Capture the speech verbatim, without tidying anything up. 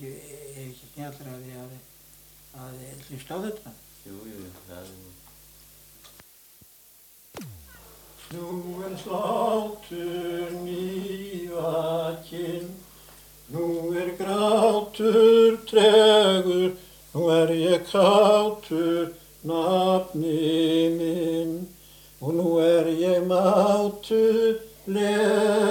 er ekki snjallra því að, að hlusta á þetta? Jú, jú, það er nú. Nú er slátur nývakinn, nú er grátur tregur, nú er ég kátur nafni minn, og nú er ég mátuleg.